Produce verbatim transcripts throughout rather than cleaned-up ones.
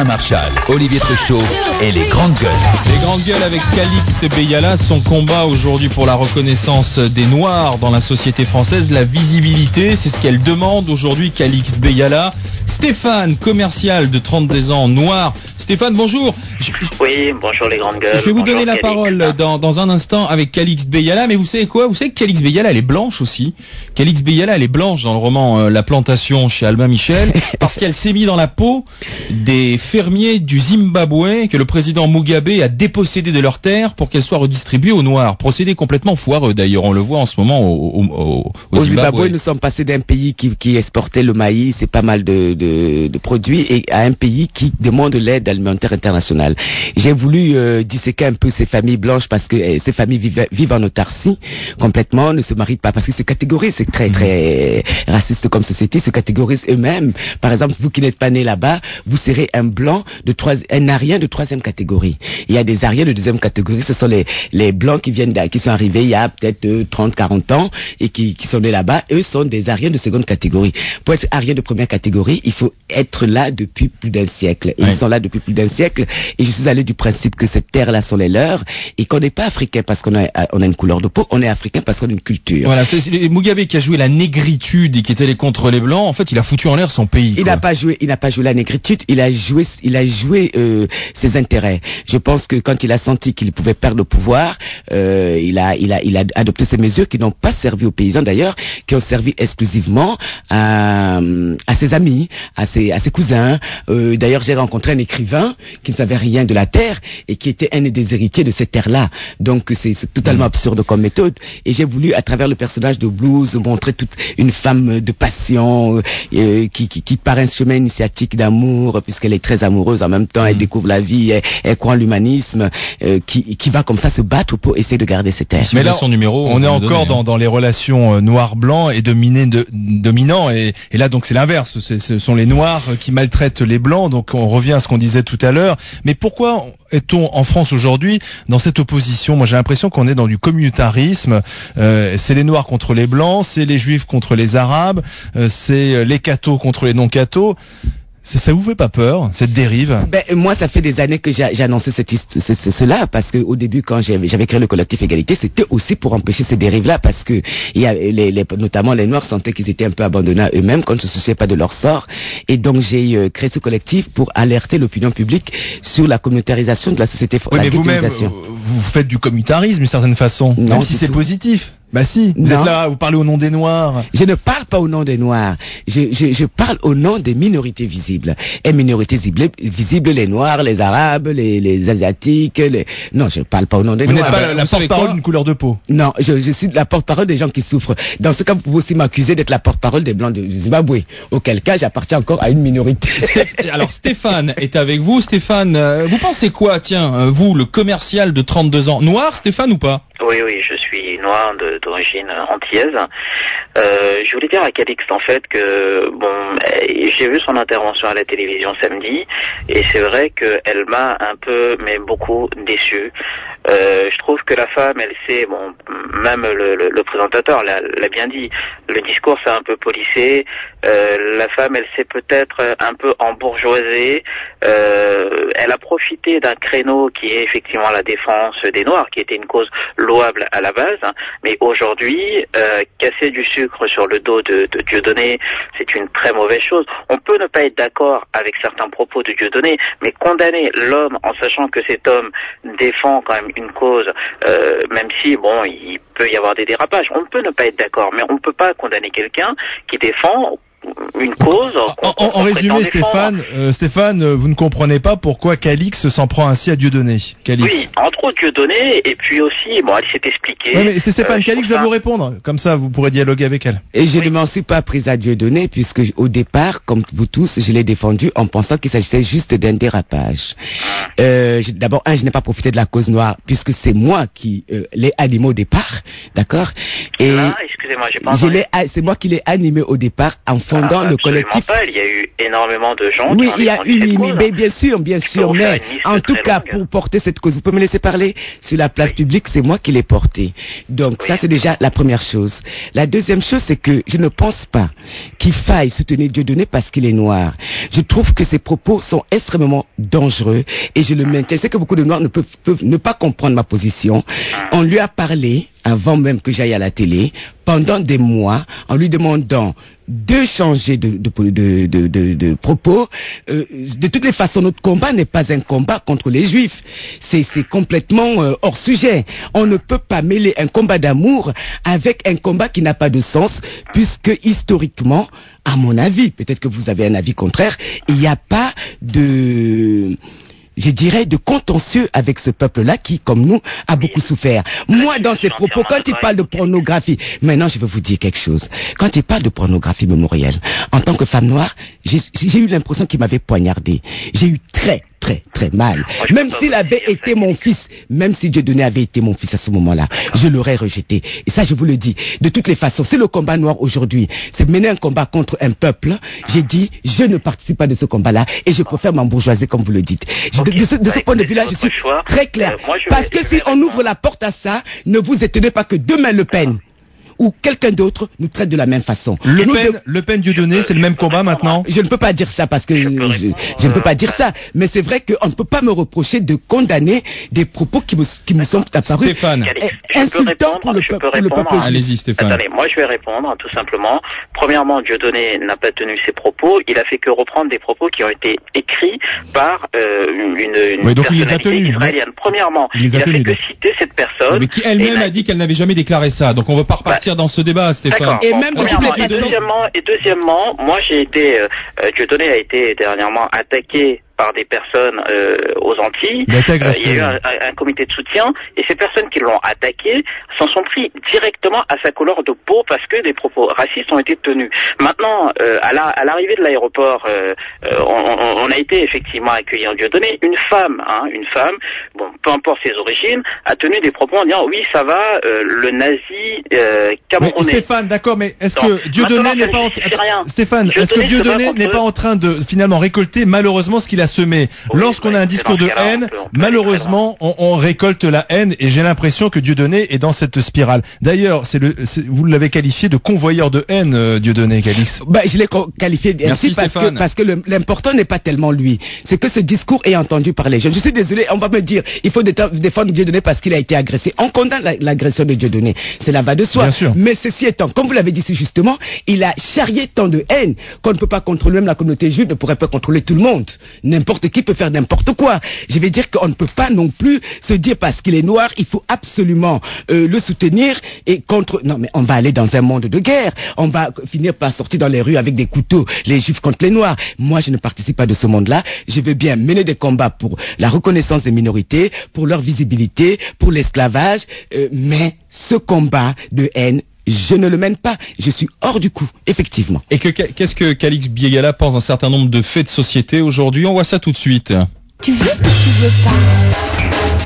Marshall, Olivier Truchot et les grandes gueules. Les grandes gueules avec Calixte Beyala, son combat aujourd'hui pour la reconnaissance des Noirs dans la société française, la visibilité, c'est ce qu'elle demande aujourd'hui, Calixte Beyala. Stéphane, commercial de trente-deux ans, noir. Stéphane, bonjour. Je, oui, bonjour les grandes gueules. Je vais vous bonjour donner la Calixte. parole dans, dans un instant avec Calixte Beyala, mais vous savez quoi? Vous savez que Calixte Beyala, elle est blanche aussi. Calixte Beyala, elle est blanche dans le roman euh, La Plantation chez Albin Michel, parce qu'elle s'est mise dans la peau des fermiers du Zimbabwe que le président Mugabe a dépossédés de leurs terres pour qu'elles soient redistribuées aux Noirs. Procédé complètement foireux d'ailleurs, on le voit en ce moment au, au, au, au Au Zimbabwe. Zimbabwe, nous sommes passés d'un pays qui, qui exportait le maïs et pas mal de, de, de produits et à un pays qui demande l'aide alimentaire internationale. J'ai voulu euh, disséquer un peu ces familles blanches parce que euh, ces familles vivent, vivent en autarcie complètement, ne se marient pas parce qu'ils se catégorisent, c'est très très raciste comme société, se catégorisent eux-mêmes. Par exemple, vous qui n'êtes pas né là-bas, vous serez un blanc de trois, un arien de troisième catégorie. Il y a des ariens de deuxième catégorie, ce sont les, les blancs qui viennent, qui sont arrivés il y a peut-être euh, trente, quarante ans et qui, qui sont nés là-bas. Eux sont des ariens de seconde catégorie. Pour être arien de première catégorie, il faut être là depuis plus d'un siècle. Et oui. Ils sont là depuis plus d'un siècle. Et je suis allé du principe que cette terre-là sont les leurs et qu'on n'est pas africain parce qu'on a, on a une couleur de peau, on est africain parce qu'on a une culture. Voilà, c'est Mugabe qui a joué la négritude et qui était allé contre les blancs. En fait, il a foutu en l'air son pays. Il n'a pas joué, il n'a pas joué la négritude. Il a joué, il a joué euh, ses intérêts. Je pense que quand il a senti qu'il pouvait perdre le pouvoir, euh, il a, il a, il a adopté ces mesures qui n'ont pas servi aux paysans d'ailleurs, qui ont servi exclusivement à, à ses amis, à ses, à ses cousins. Euh, d'ailleurs, j'ai rencontré un écrivain qui ne savait rien de la terre et qui était un des héritiers de cette terre-là. Donc, c'est, c'est totalement absurde comme méthode. Et j'ai voulu, à travers le personnage de Blues, montrer toute une femme de passion euh, qui, qui, qui part un chemin initiatique d'amour, puisqu'elle est très amoureuse. En même temps, elle découvre la vie, elle, elle croit en l'humanisme, euh, qui, qui va comme ça se battre pour essayer de garder cette terre. Mais là, son numéro, on, on est encore dans, dans les relations euh, noir-blanc et dominé de, dominant. Et, et là, donc, c'est l'inverse. C'est, ce sont les noirs qui maltraitent les blancs. Donc, on revient à ce qu'on disait tout à l'heure. Mais pourquoi est-on en France aujourd'hui dans cette opposition? Moi, j'ai l'impression qu'on est dans du communautarisme. Euh, c'est les noirs contre les blancs, c'est les juifs contre les arabes, euh, c'est les cathos contre les non-cathos. Ça, ça vous fait pas peur, cette dérive? Ben, moi, ça fait des années que j'ai, j'ai annoncé cette, c'est, c'est cela, parce que au début, quand j'avais, j'avais créé le collectif Égalité, c'était aussi pour empêcher ces dérives-là, parce que il y a les, les, notamment les Noirs sentaient qu'ils étaient un peu abandonnés à eux-mêmes, qu'on ne se souciait pas de leur sort, et donc j'ai euh, créé ce collectif pour alerter l'opinion publique sur la communautarisation de la société. Oui, la mais vous-même, vous faites du communautarisme d'une certaine façon, non, même si c'est tout. Positif. Bah si, vous non. êtes là, vous parlez au nom des Noirs. Je ne parle pas au nom des Noirs, je, je, je parle au nom des minorités visibles. Et minorités visibles, visibles les Noirs, les Arabes, les, les Asiatiques, les... Non, je ne parle pas au nom des vous Noirs. Vous n'êtes pas la, la porte-parole d'une couleur de peau. Non, je, je suis la porte-parole des gens qui souffrent. Dans ce cas, vous pouvez aussi m'accuser d'être la porte-parole des Blancs du Zimbabwe. Auquel cas, j'appartiens encore à une minorité. Alors Stéphane est avec vous. Stéphane, euh, vous pensez quoi, tiens, euh, vous, le commercial de trente-deux ans, noir, Stéphane, ou pas? Oui, oui, je suis noir de, d'origine antillaise. Euh, je voulais dire à Calixte en fait que bon, j'ai vu son intervention à la télévision samedi et c'est vrai qu'elle m'a un peu, mais beaucoup déçu. Euh, je trouve que la femme, elle sait, bon, même le, le, le présentateur l'a, l'a bien dit, le discours c'est un peu policé. Euh, la femme, elle s'est peut-être un peu embourgeoisée. Euh, elle a profité d'un créneau qui est effectivement la défense des Noirs, qui était une cause louable à la base, mais aujourd'hui, euh, casser du sucre sur le dos de, de Dieudonné, c'est une très mauvaise chose. On peut ne pas être d'accord avec certains propos de Dieudonné, mais condamner l'homme en sachant que cet homme défend quand même une cause, euh, même si, bon, il peut y avoir des dérapages, on peut ne pas être d'accord, mais on ne peut pas condamner quelqu'un qui défend une cause. En, en, en résumé, Stéphane, euh, Stéphane, vous ne comprenez pas pourquoi Calixte s'en prend ainsi à Dieudonné. Calixte. Oui, entre autres Dieudonné, et puis aussi, bon, elle s'est expliquée. Oui, mais c'est Stéphane euh, Calixte va vous répondre. Comme ça, vous pourrez dialoguer avec elle. Et je oui. ne m'en suis pas prise à Dieudonné, puisque au départ, comme vous tous, je l'ai défendu en pensant qu'il s'agissait juste d'un dérapage. Euh, d'abord, un, je n'ai pas profité de la cause noire, puisque c'est moi qui euh, l'ai animé au départ, d'accord? Et Là, excusez-moi, j'ai pas je l'ai, c'est moi qui l'ai animé au départ, en fondant Ah, le absolument collectif. pas. Il y a eu énormément de gens Oui, qui ont il y a défendu eu, cette oui, cause. mais bien sûr, bien sûr, vous faire mais une liste en tout très cas, longue. pour porter cette cause, vous pouvez me laisser parler sur la place publique, c'est moi qui l'ai portée. Donc Oui. ça, c'est déjà la première chose. La deuxième chose, c'est que je ne pense pas qu'il faille soutenir Dieudonné parce qu'il est noir. Je trouve que ses propos sont extrêmement dangereux et je le maintiens. Je sais que beaucoup de noirs ne peuvent, peuvent ne pas comprendre ma position. On lui a parlé avant même que j'aille à la télé, pendant des mois, en lui demandant de changer de, de, de, de, de, de propos. Euh, de toutes les façons, notre combat n'est pas un combat contre les juifs. C'est, c'est complètement euh, hors sujet. On ne peut pas mêler un combat d'amour avec un combat qui n'a pas de sens, puisque historiquement, à mon avis, peut-être que vous avez un avis contraire, il n'y a pas de... je dirais, de contentieux avec ce peuple-là qui, comme nous, a beaucoup souffert. Moi, dans ses propos, quand il parle de pornographie, maintenant, je vais vous dire quelque chose. Quand il parle de pornographie mémorielle, en tant que femme noire, j'ai, j'ai eu l'impression qu'il m'avait poignardé. J'ai eu très, très, très mal. Même s'il avait été mon fils, même si Dieudonné avait été mon fils à ce moment-là, je l'aurais rejeté. Et ça, je vous le dis. De toutes les façons, c'est le combat noir aujourd'hui. C'est mener un combat contre un peuple. J'ai dit, je ne participe pas de ce combat-là et je préfère m'embourgeoiser, comme vous le dites. Je- Ok. De, ce, de ce Bah, point de écoutez, vue-là, je c'est suis votre choix. très clair. Euh, moi, je Parce vais- que je si vais on répondre. ouvre la porte à ça, ne vous étonnez pas que demain Le Pen ou quelqu'un d'autre nous traite de la même façon. Le Nous Pen, de- Le Pen Dieudonné, c'est le même combat maintenant. Je ne peux pas dire ça parce que je, Je peux je, répondre, je ne peux pas euh, dire ça. Mais c'est vrai qu'on ne peut pas me reprocher de condamner des propos qui me, qui me sont apparus Stéphane. Calix, eh, je peux insultants répondre, pour le, je peu- peux pour le répondre peuple à- juif. Allez-y, Stéphane. Attendez, moi je vais répondre, hein, tout simplement. Premièrement, Dieudonné n'a pas tenu ses propos, il a fait que reprendre des propos qui ont été écrits par euh, une, une Oui, donc il les a personnalité tenus, israélienne. Premièrement, Il les a il a fait tenus, que donc. citer cette personne. Mais qui et elle-même il a dit qu'elle n'avait jamais déclaré ça. Donc on ne va pas repartir dans ce débat, Stéphane. D'accord. Et Bon, même de toutes premièrement, les et façons- deuxièmement, et deuxièmement, moi j'ai été, euh, euh, Dieudonné a été dernièrement attaqué par des personnes euh, aux Antilles. Il a été Euh, agressé. il y a eu un, un- un comité de soutien et ces personnes qui l'ont attaqué s'en sont pris directement à sa couleur de peau parce que des propos racistes ont été tenus. Maintenant, euh, à, la, à l'arrivée de l'aéroport, euh, euh, on, on- on a été effectivement accueillis en Dieudonné. Une femme, hein, une femme, bon, peu importe ses origines, a tenu des propos en disant oui, ça va, euh, le nazi euh, Mais camerounais. Stéphane, d'accord, mais est-ce Donc, que Dieudonné maintenant, n'est ça pas ne en suffit rien. Stéphane, est-ce que Dieudonné se bat Dieudonné contre n'est eux. pas en train de finalement récolter malheureusement ce qu'il a semé? Oui, Lorsqu'on bah, a un écoutez, discours dans de ce cas-là, haine, on peut- on peut malheureusement, on, on récolte la haine et j'ai l'impression que Dieudonné est dans cette spirale. D'ailleurs, c'est le, c'est- vous l'avez qualifié de convoyeur de haine, euh, Dieudonné, Calix. Ben, je l'ai co- qualifié Merci, ainsi parce Stéphane. que, parce que le- l'important n'est pas tellement lui. C'est que ce discours est entendu par les jeunes. Je suis désolé, on va me dire, il faut déta- défendre Dieudonné parce qu'il a été agressé. On condamne la- l'agression de Dieudonné. Cela va de soi. Bien sûr. Mais ceci étant, comme vous l'avez dit si justement, il a charrié tant de haine qu'on ne peut pas contrôler, même la communauté juive ne pourrait pas contrôler tout le monde. N'importe qui peut faire n'importe quoi. Je vais dire qu'on ne peut pas non plus se dire parce qu'il est noir, il faut absolument euh, le soutenir et contre... Non mais on va aller dans un monde de guerre. On va finir par sortir dans les rues avec des couteaux, les juifs contre les noirs. Moi je ne participe pas de ce monde-là. Je veux bien mener des combats pour la reconnaissance des minorités, pour leur visibilité, pour l'esclavage, euh, mais ce combat de haine, je ne le mène pas. Je suis hors du coup, effectivement. Et que, qu'est-ce que Calix Biegala pense d'un certain nombre de faits de société aujourd'hui? On voit ça tout de suite. Tu veux ou tu veux pas?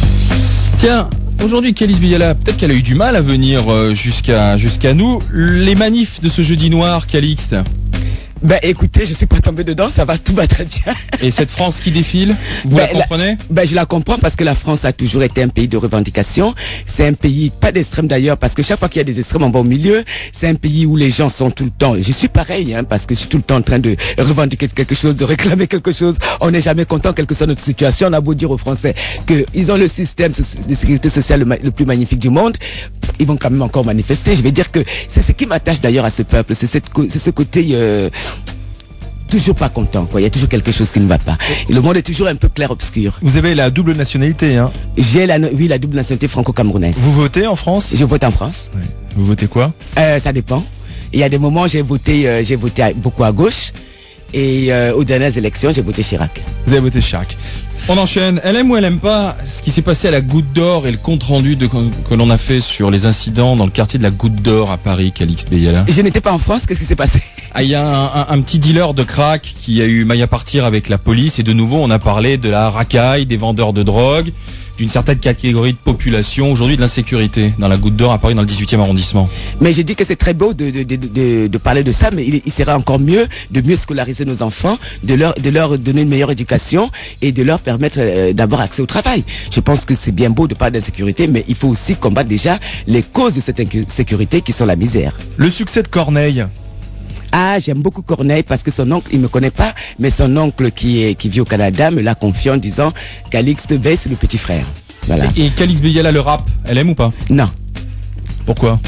Tiens, aujourd'hui, Calix Biegala, peut-être qu'elle a eu du mal à venir euh, jusqu'à jusqu'à nous. Les manifs de ce jeudi noir, Calixte, Ben écoutez, je suis pas tombé dedans, ça va, tout va très bien. et cette France qui défile, vous Ben, la comprenez? Ben je la comprends parce que la France a toujours été un pays de revendication. C'est un pays, pas d'extrême d'ailleurs, parce que chaque fois qu'il y a des extrêmes, on va au milieu. C'est un pays où les gens sont tout le temps. Je suis pareil, hein, parce que je suis tout le temps en train de revendiquer quelque chose, de réclamer quelque chose. On n'est jamais content, quelle que soit notre situation. On a beau dire aux Français qu'ils ont le système de sécurité sociale le, ma- le plus magnifique du monde, ils vont quand même encore manifester. Je vais dire que c'est ce qui m'attache d'ailleurs à ce peuple. C'est cette co- c'est ce côté. Euh, toujours pas content, quoi. Il y a toujours quelque chose qui ne va pas. Et le monde est toujours un peu clair-obscur. Vous avez la double nationalité, hein. J'ai la, oui, la double nationalité franco-camerounaise. Vous votez en France? Je vote en France. Oui. Vous votez quoi? Euh, ça dépend. Il y a des moments j'ai voté, euh, j'ai voté à- beaucoup à gauche. Et euh, aux dernières élections, j'ai voté Chirac. Vous avez voté Chirac. On enchaîne. Elle aime ou elle aime pas ce qui s'est passé à la Goutte d'Or et le compte rendu de, que l'on a fait sur les incidents dans le quartier de la Goutte d'Or à Paris, Calix Biegala? Je n'étais pas en France, qu'est-ce qui s'est passé? Ah, il y a un, un, un petit dealer de crack qui a eu maille à partir avec la police et de nouveau on a parlé de la racaille, des vendeurs de drogue, d'une certaine catégorie de population, aujourd'hui de l'insécurité dans la Goutte d'Or à Paris dans le dix-huitième arrondissement. Mais j'ai dit que c'est très beau de, de, de, de, de parler de ça, mais il, il serait encore mieux de mieux scolariser nos enfants, de leur, de leur donner une meilleure éducation et de leur permettre euh, d'avoir accès au travail. Je pense que c'est bien beau de parler d'insécurité, mais il faut aussi combattre déjà les causes de cette insécurité qui sont la misère. Le succès de Corneille. Ah, j'aime beaucoup Corneille parce que son oncle, il me connaît pas, mais son oncle qui est qui vit au Canada me l'a confié en disant Calixte veille sur le petit frère. Voilà. Et, et Calixte Beyala, le rap, elle aime ou pas? Non. Pourquoi?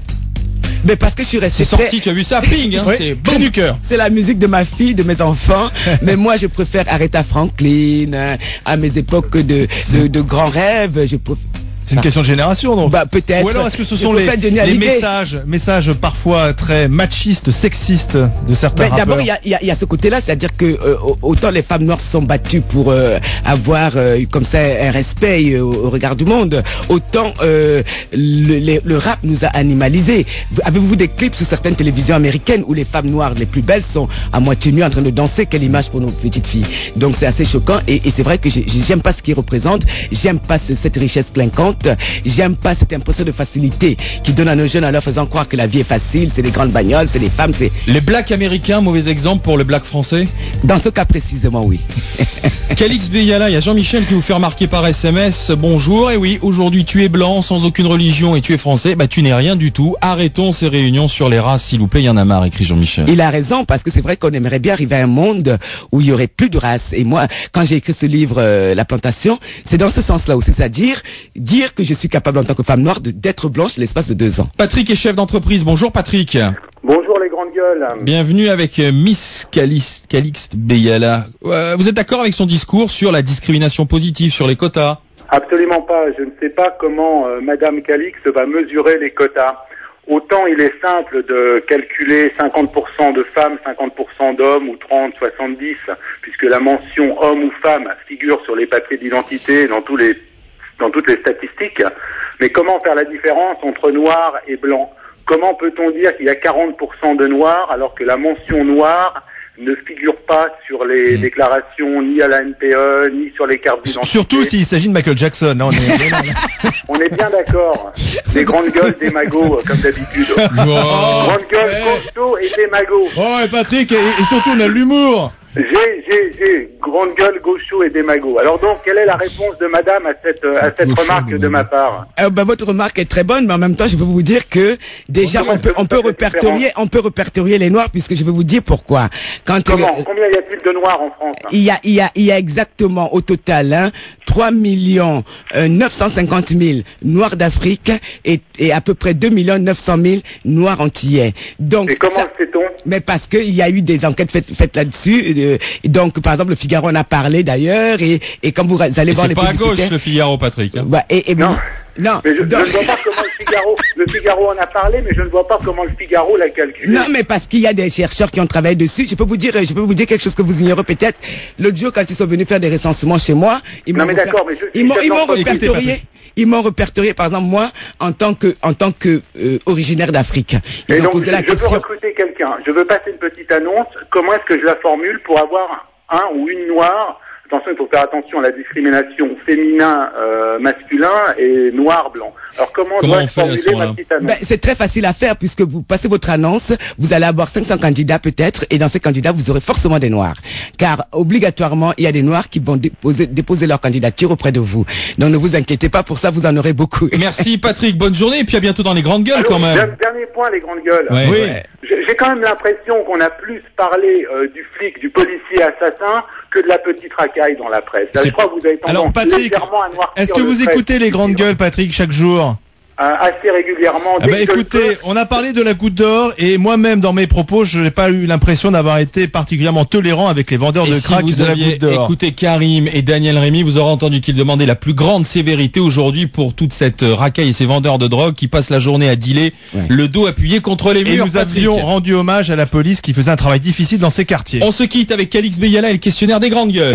Mais parce que je suis resté. C'est sorti, tu as vu ça, ping, hein, oui, c'est boum du cœur. C'est la musique de ma fille, de mes enfants. Mais moi, je préfère Aretha Franklin, euh, à mes époques de, de, de grands rêves. Je préfère. C'est une question de génération, donc. Bah, peut-être. Ou alors est-ce que ce Je sont les, les l'idée. messages, messages parfois très machistes, sexistes de certains Mais rappeurs? d'abord, il y a, y, a, y a ce côté-là, c'est-à-dire que euh, autant les femmes noires se sont battues pour euh, avoir euh, comme ça un respect euh, au regard du monde, autant euh, le, les, le rap nous a animalisés. Avez-vous des clips sur certaines télévisions américaines où les femmes noires les plus belles sont à moitié nues en train de danser? Quelle image pour nos petites filles. Donc c'est assez choquant et, et c'est vrai que j'aime pas ce qu'ils représentent, j'aime pas ce, cette richesse clinquante. J'aime pas cette impression de facilité qui donne à nos jeunes en leur faisant croire que la vie est facile, c'est les grandes bagnoles, c'est les femmes, c'est... Les blacks américains, mauvais exemple pour le black français? Dans ce cas précisément, oui. Calixte Beyala, il y a Jean-Michel qui vous fait remarquer par S M S, bonjour, et oui, aujourd'hui tu es blanc, sans aucune religion et tu es français, bah tu n'es rien du tout, arrêtons ces réunions sur les races s'il vous plaît, il y en a marre, écrit Jean-Michel. Il a raison, parce que c'est vrai qu'on aimerait bien arriver à un monde où il y aurait plus de races. Et moi, quand j'ai écrit ce livre, euh, La Plantation, c'est dans ce sens-là aussi, c'est-à-dire dire que je suis capable en tant que femme noire de, d'être blanche l'espace de deux ans. Patrick est chef d'entreprise, bonjour Patrick. Bonjour les grandes gueules. Bienvenue avec euh, Miss Calixte, Calixte Beyala. Euh, vous êtes d'accord avec son discours sur la discrimination positive, sur les quotas? Absolument pas, je ne sais pas comment euh, Madame Calixte va mesurer les quotas. Autant il est simple de calculer cinquante pour cent de femmes, cinquante pour cent d'hommes ou trente, soixante-dix, puisque la mention homme ou femme figure sur les papiers d'identité dans tous les dans toutes les statistiques, mais comment faire la différence entre noir et blanc? Comment peut-on dire qu'il y a quarante pour cent de noirs alors que la mention noir ne figure pas sur les mmh. déclarations ni à la N P E, ni sur les cartes d'identité? Surtout s'il s'agit de Michael Jackson, hein, on est... on est bien d'accord. Des grandes gueules, des magots, comme d'habitude. Oh, grandes gueules, costaud et des magots. Oh, et Patrick, et, et surtout on a de l'humour. J'ai, j'ai, j'ai, grande gueule, gaucho et démago. Alors donc, quelle est la réponse de madame à cette, à cette remarque de ma part? euh, bah, Votre remarque est très bonne, mais en même temps, je veux vous dire que déjà, on peut, on peut répertorier, on peut répertorier les noirs, puisque je vais vous dire pourquoi. Quand Comment? euh, Combien y a-t-il de noirs en France? Hein? Il y a, il y a, il y a exactement au total hein, trois millions neuf cent cinquante mille noirs d'Afrique et, et à peu près deux millions neuf cent mille noirs antillais. Donc, et comment ça, sait-on? Mais parce qu'il y a eu des enquêtes faites, faites là-dessus. Euh, donc, par exemple, le Figaro en a parlé d'ailleurs, et, et quand vous allez et voir les publicités... C'est pas à gauche le Figaro, Patrick. Hein. Bah, et, et non. Non, mais je, donc... je ne vois pas comment le Figaro, le Figaro en a parlé, mais je ne vois pas comment le Figaro l'a calculé. Non, mais parce qu'il y a des chercheurs qui ont travaillé dessus. Je peux vous dire, je peux vous dire quelque chose que vous ignorez peut-être. L'autre jour, quand ils sont venus faire des recensements chez moi, ils m'ont réper... ils m'ont, ils m'ont répertorié. Ils m'ont répertorié, par exemple, moi, en tant que, en tant que euh, originaire d'Afrique. Ils Et ont donc, posé je, la je question. veux recruter quelqu'un. Je veux passer une petite annonce. Comment est-ce que je la formule pour avoir un ou une noire? Attention, il faut faire attention à la discrimination féminin, euh, masculin et noir-blanc. Alors comment, comment dois-je formuler ma petite annonce? Ben, c'est très facile à faire puisque vous passez votre annonce, vous allez avoir cinq cents candidats peut-être, et dans ces candidats, vous aurez forcément des noirs. Car obligatoirement, il y a des noirs qui vont déposer, déposer leur candidature auprès de vous. Donc ne vous inquiétez pas, pour ça, vous en aurez beaucoup. Merci Patrick, bonne journée, et puis à bientôt dans les grandes gueules. Alors, quand même. Dernier point, les grandes gueules. Ouais, oui. Ouais. J'ai quand même l'impression qu'on a plus parlé euh, du flic, du policier assassin que de la petite racaille dans la presse. Là, je crois que vous avez tendance Alors, Patrick, légèrement à noircir. Est-ce que vous écoutez les grandes gueules, Patrick, chaque jour? Euh, assez régulièrement. Ah bah écoutez, on a parlé de la Goutte d'Or et moi-même dans mes propos, je n'ai pas eu l'impression d'avoir été particulièrement tolérant avec les vendeurs et de si crack vous de la aviez Goutte d'Or. Écoutez Karim et Daniel Rémy, vous aurez entendu qu'ils demandaient la plus grande sévérité aujourd'hui pour toute cette racaille et ces vendeurs de drogue qui passent la journée à dealer, ouais. le dos appuyé contre les murs. Et nous avions rendu hommage à la police qui faisait un travail difficile dans ces quartiers. On se quitte avec Calixte Beyala et le questionnaire des grandes gueules.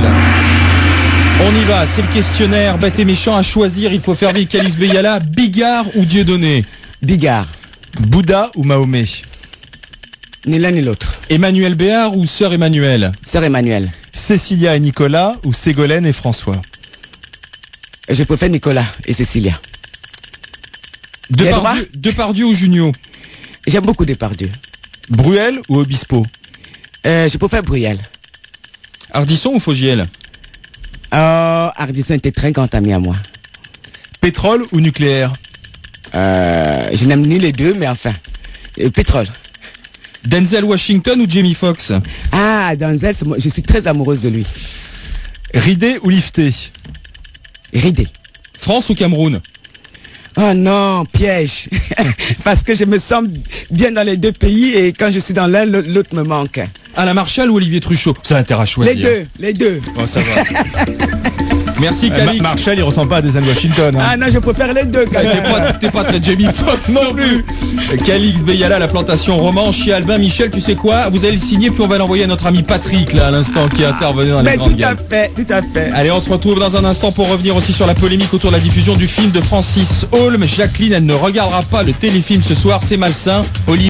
On y va, c'est le questionnaire bête et méchant à choisir. Il faut faire vivre Calixte Beyala, Bigard ou Dieudonné? Bigard. Bouddha ou Mahomet? Ni l'un ni l'autre. Emmanuel Béard ou Sœur Emmanuel? Sœur Emmanuel. Cécilia et Nicolas ou Ségolène et François? Je préfère Nicolas et Cécilia. Depardieu, Depardieu ou Junio? J'aime beaucoup Depardieu. Bruel ou Obispo? Euh, je préfère Bruel. Ardisson ou Fogiel? Euh, Ardisson était très grand ami à moi. Pétrole ou nucléaire? Euh, je n'aime ni les deux, mais enfin. Euh, pétrole. Denzel Washington ou Jamie Foxx? Ah, Denzel, je suis très amoureuse de lui. Ridé ou lifté? Ridé. France ou Cameroun? Oh non, piège. Parce que je me sens bien dans les deux pays et quand je suis dans l'un, l'autre me manque. Alain Marchal ou Olivier Truchot? Ça a intérêt à choisir. Les deux, les deux. Oh, ça va. Merci, Calix. Euh, Ma Marshall, il ressemble pas à Denzel Washington. Hein. Ah non, je préfère les deux. Quand T'es même. pas, t'es pas très Jamie Foxx non plus. Calix Beyala, la plantation Romanche chez Albin Michel, tu sais quoi? Vous allez le signer puis on va l'envoyer à notre ami Patrick là à l'instant qui est intervenu dans les Mais grandes tout à gueules. fait, tout à fait. Allez, on se retrouve dans un instant pour revenir aussi sur la polémique autour de la diffusion du film de Francis Holm. Jacqueline, elle ne regardera pas le téléfilm ce soir, c'est malsain. Olivier